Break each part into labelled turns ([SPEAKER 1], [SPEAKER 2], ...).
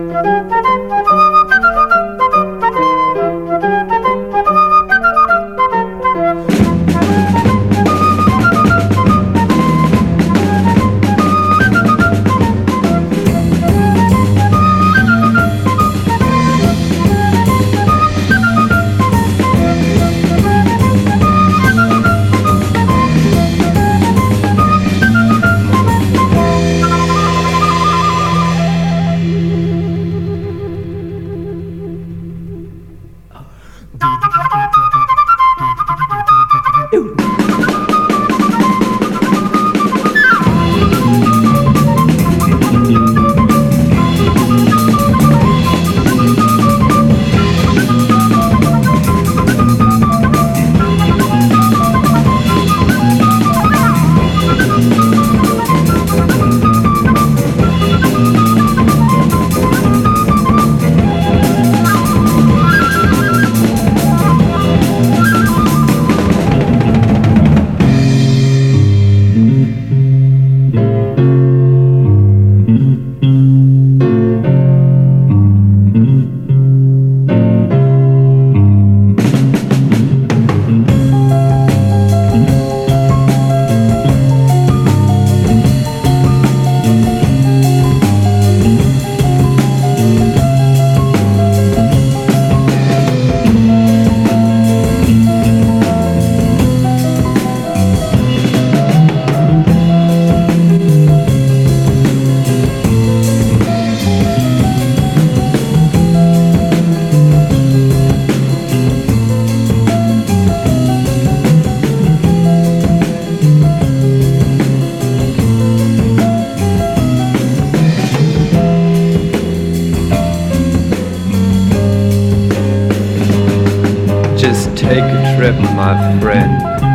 [SPEAKER 1] Just take a trip, my friend,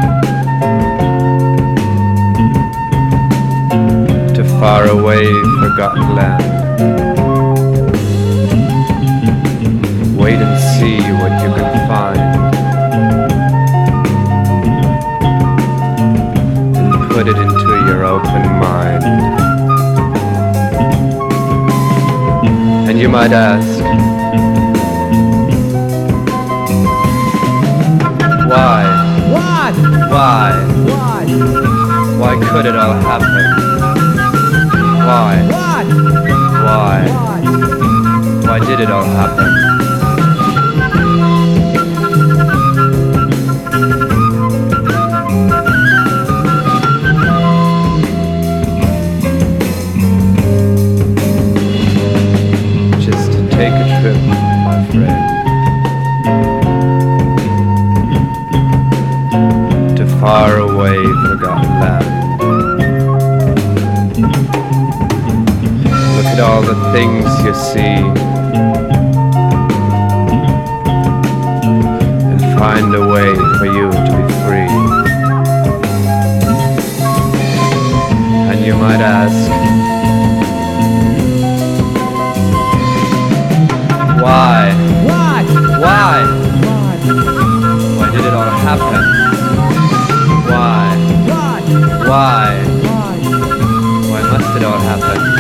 [SPEAKER 1] to faraway, forgotten land. Wait and see what you can find, and put it into your open mind. And you might ask, why?
[SPEAKER 2] Why?
[SPEAKER 1] Why?
[SPEAKER 2] Why?
[SPEAKER 1] Why could it all happen? Why?
[SPEAKER 2] Why?
[SPEAKER 1] Why?
[SPEAKER 2] Why?
[SPEAKER 1] Why did it all happen? Just take a trip, my friend, to far away, forgotten land. Look at all the things you see, and find a way for you to be free. And you might ask, why?
[SPEAKER 2] Why?
[SPEAKER 1] Why?
[SPEAKER 2] Why?
[SPEAKER 1] Why did it all happen? Why?
[SPEAKER 2] Why?
[SPEAKER 1] Why?
[SPEAKER 2] Why?
[SPEAKER 1] Why must it all happen?